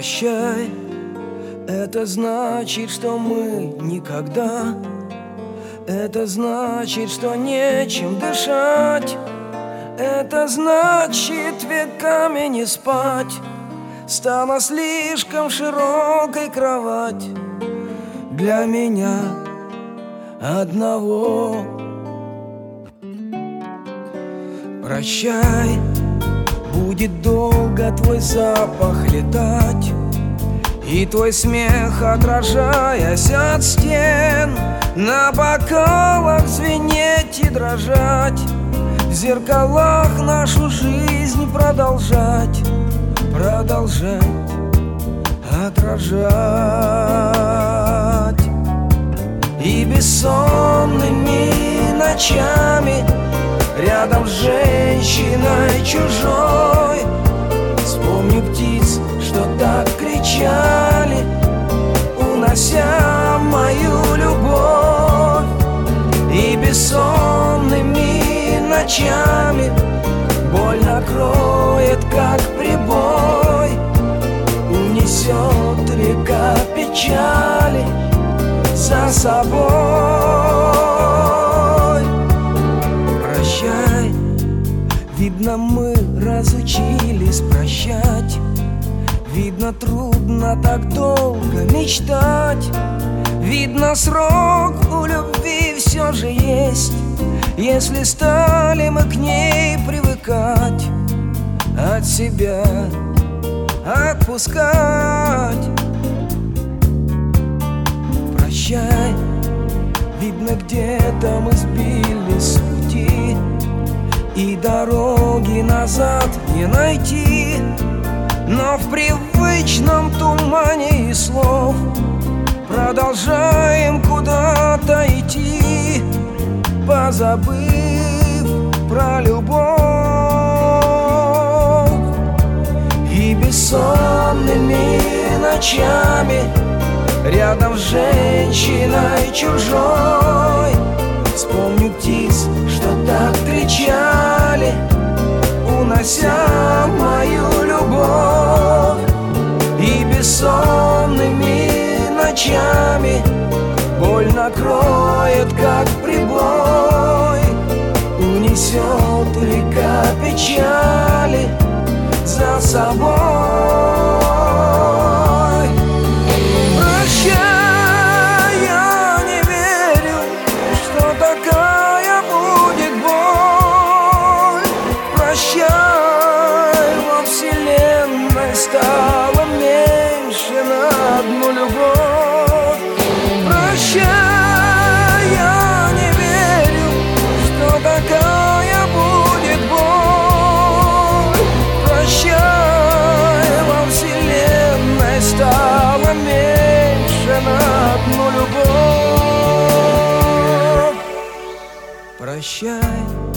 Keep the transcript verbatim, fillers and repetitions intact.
Прощай, это значит, что мы никогда. Это значит, что нечем дышать. Это значит, веками не спать. Стала слишком широкой кровать для меня одного. Прощай, будет долго твой запах летать, и твой смех, отражаясь от стен, на бокалах звенеть и дрожать, в зеркалах нашу жизнь продолжать, продолжать отражать. И бессонными ночами рядом с женщиной чужой вспомню птиц, что так кричали, унося мою любовь. И бессонными ночами боль накроет, как прибой, унесет река печали за собой. Прощай, видно, мы разучились прощать. Видно, трудно так долго мечтать. Видно, срок у любви все же есть, если стали мы к ней привыкать, от себя отпускать. Прощай, видно, где-то мы сбились с пути, и дороги назад не найти. Но в привычном тумане и слов продолжаем куда-то идти, позабыв про любовь. И бессонными ночами рядом с женщиной чужой вспомню птиц, что так кричали, унося мою любовь. И бессонными ночами боль накроет, как прибой, унесет река печали за собой. Прощай, я не верю, что такая будет боль. Прощай, во вселенной стало меньше на одну любовь. Прощай, я не верю, что такая будет боль. Прощай, во вселенной стало меньше на одну любовь. Прощай.